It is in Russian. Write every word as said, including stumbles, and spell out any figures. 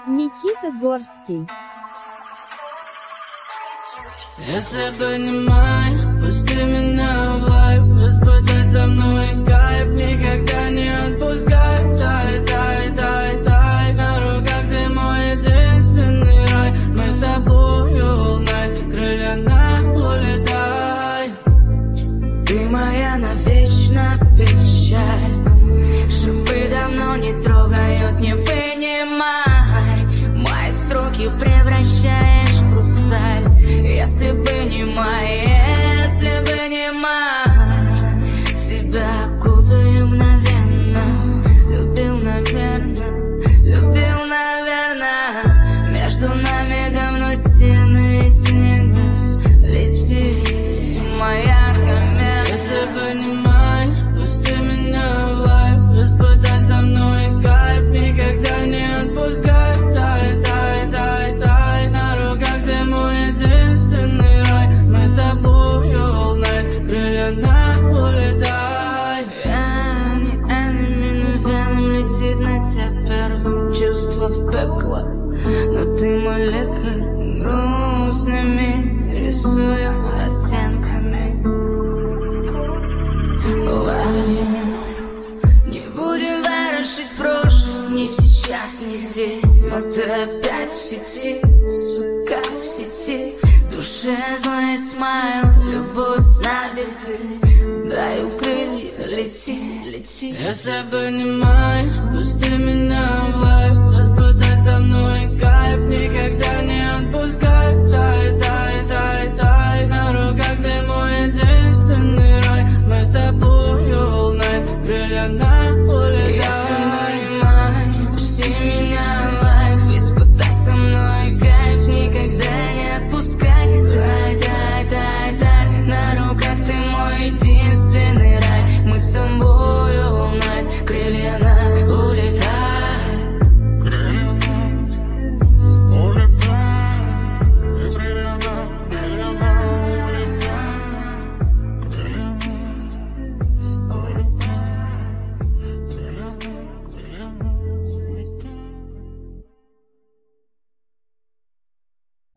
Никита Горский. Если понимаешь, пусти меня в лайф, испытай со мной кайф, никогда не отпускай. Тай, тай, тай, тай, на руках ты мой единственный рай. Мы с тобой all night, крылья нам улетай. Ты моя навечно печаль, шипы давно не трогают, не вынимай. Мои строки превращаешь в хрусталь. Если бы не моя, если бы не моя, себя окутаю мгновенно. Любил, наверное, любил, наверное. Между нами давно стены и снега. Лети, моя комета. Если понимаешь, пусти меня в лайф, испытай со мной кайф, никогда не отпускай. Тай, тай, тай, тай, на руках ты мой единственный рай. Мы с тобой all night, крылья нам улетай. Я не enemy, но веном летит на тебя первым. Чувство в пекло, но ты мой лекарь. Грустными рисую оттенками. Лови. Не будем ворошить прошлое, ни сейчас, ни здесь. Но ты опять в сети, сука, в сети. Душе злой смайл, любовь на биты. Даю крылья, лети, лети. Если понимаешь, пусти меня в лайф, испытай со мной